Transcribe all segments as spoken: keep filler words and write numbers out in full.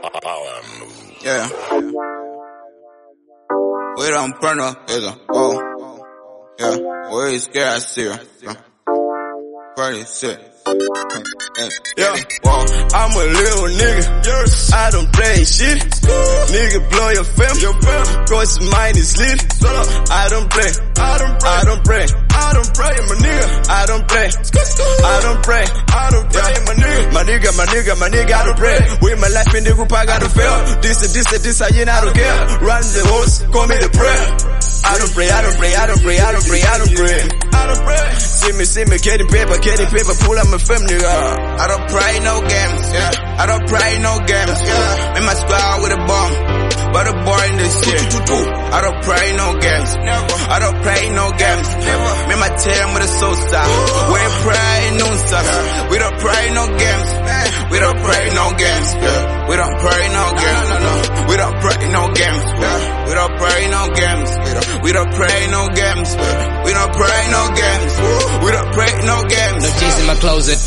Yeah. We don't burn up, is a oh. Yeah, we scared I see her. Pretty shit. Yeah, whoa, I'm a little nigga. I don't play shit. Nigga blow your fam. Your fam. Cause mine is lit. I don't play. I don't play. I don't play. I don't play, my nigga. I don't play. I don't play. I don't play, my nigga. My nigga, my nigga, my nigga, I don't play. With my life in the group, I gotta fail. This and this and this, I ain't, I don't care. Run the horse, call me the prayer. I don't pray, I don't pray, I don't pray, I don't pray, I don't pray. I don't pray. See me, see me, getting paper, getting paper, pull up my family. Uh. I don't pray no games, yeah. I don't pray no games, yeah. In my squad with a bomb, but a boy in this shit. I don't pray no games, never. I don't pray no games, never. Me my team with a soul star. We ain't pray no stuff. We don't pray no games. We don't pray no games. We don't pray no games. We don't pray no games. We don't pray no games. We don't pray no games. We don't pray no games. We don't pray no games. No G's in my closet.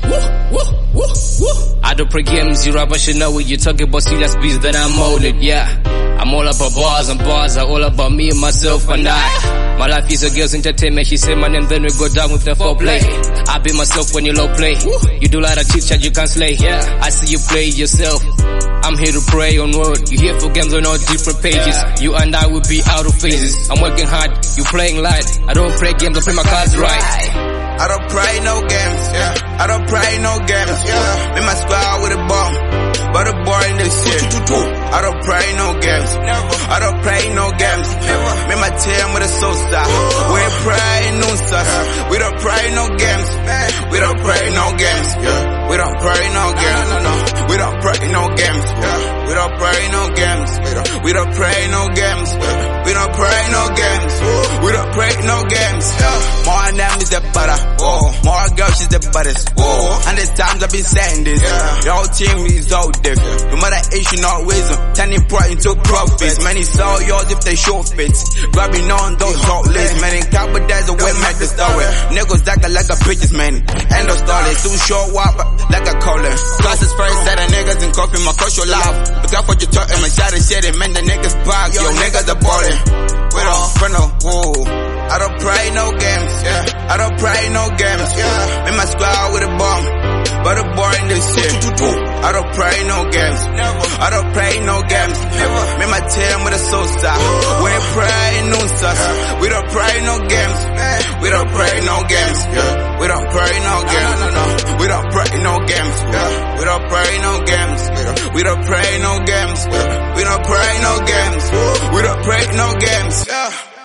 I don't play games, you rubber should know what you're talking about. Serious beats that I'm molded, yeah. I'm all about bars and bars are all about me and myself and I. My life is a girl's entertainment. She say my name, then we go down with the foreplay. I be myself when you low play. You do like a chit chat, you can't slay. Yeah, I see you play yourself. I'm here to pray on word. You here for games on all different pages. You and I will be out of phases. I'm working hard, you playing light. I don't play games, I play my cards right. I don't play no games, yeah. I don't play no games, yeah. In my squad with a bomb, but a boy in this shit. I don't play no games, never. I don't play no games, never. Me my team with a soul star. We ain't pray no stuff. We don't pray no games, we don't pray no games, yeah. We don't pray no games, no. We don't pray no games, yeah. We don't pray no games, we don't pray no games, we don't pray no games, we don't pray no games, yeah. More name is the butter. Whoa. More girls, she's the baddest. Whoa. And the times I've been saying this. Yeah. Your whole team is all different. No matter age, you not wisdom. Turning pride into profits. Many sell yours if they show fits. Grabbing on those short lists. Man, in couple days, a way make the story. Niggas like a like a bitches, man. End of story. Too short, wop, like a collar. Classes first, set the niggas in coffee, my crush your life. Look out for your talk and my shot and shit. Man, the niggas back. Yo, niggas are ballin'. We don't friend no, whoa. I don't pray no games, yeah. I don't pray no games, yeah. In my squad with a bomb, but a boy in this shit. I don't pray no games, never. I don't play no games, never. Me my team with a soul star. We ain't pray no stuff. We don't pray no games, we don't pray no games, yeah. We don't pray no games, we don't pray no games, yeah. We don't pray no games, we don't pray no games, we don't pray no games, we don't pray no games, yeah.